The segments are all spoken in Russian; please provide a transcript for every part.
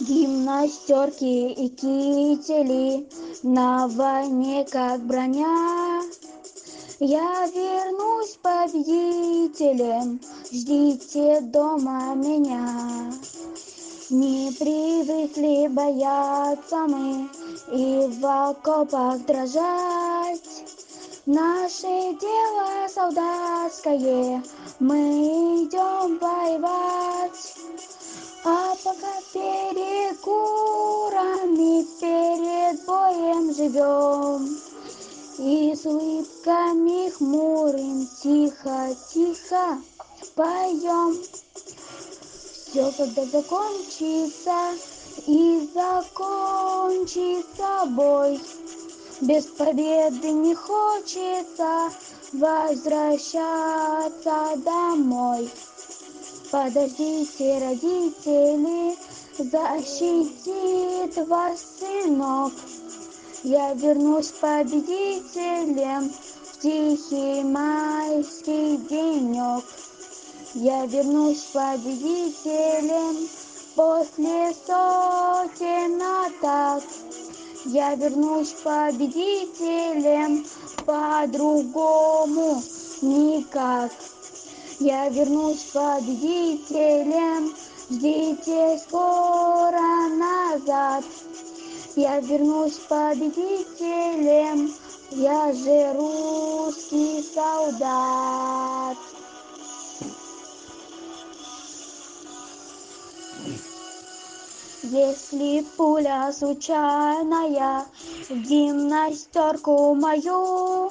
Гимнастерки и кители на войне как броня. Я вернусь победителем, ждите дома меня. Не привыкли бояться мы и в окопах дрожать. Наше дело солдатское, мы идем воевать. А пока перекурами перед боем живем, и с улыбками хмурым тихо-тихо поем. Все когда закончится, и закончится бой, без победы не хочется возвращаться домой. Подождите, родители, защитит вас сынок. Я вернусь победителем в тихий майский денек. Я вернусь победителем после сотен атак. Я вернусь победителем по-другому никак. Я вернусь победителем, ждите скоро назад. Я вернусь победителем, я же русский солдат. Если пуля случайная в гимнастерку мою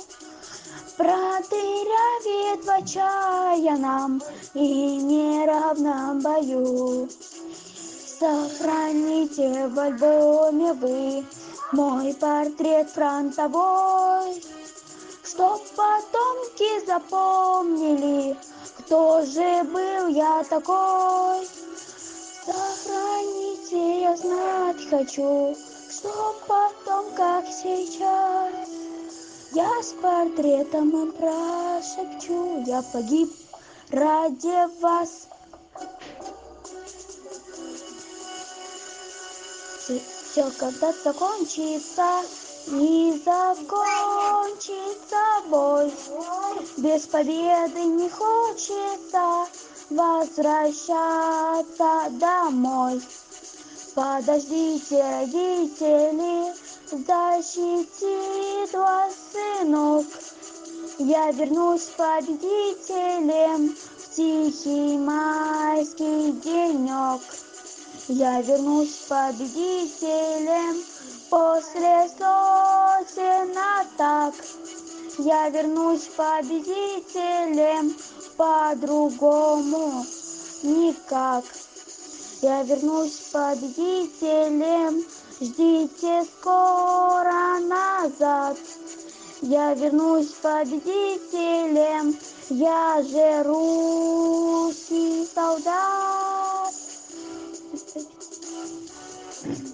продырявит в отчаянном и неравном бою, сохраните в альбоме вы мой портрет фронтовой, чтоб потомки запомнили, кто же был я такой. Сохраните, я знать хочу, чтоб потом, как сейчас, я с портретом им прошепчу, я погиб ради вас. Все когда закончится, и закончится бой, без победы не хочется возвращаться домой. Подождите, родители, защитит вас сынок. Я вернусь победителем в тихий майский денек. Я вернусь победителем после сотен атак. Я вернусь победителем по-другому никак. Я вернусь победителем, ждите скоро назад. Я вернусь победителем, я же русский солдат.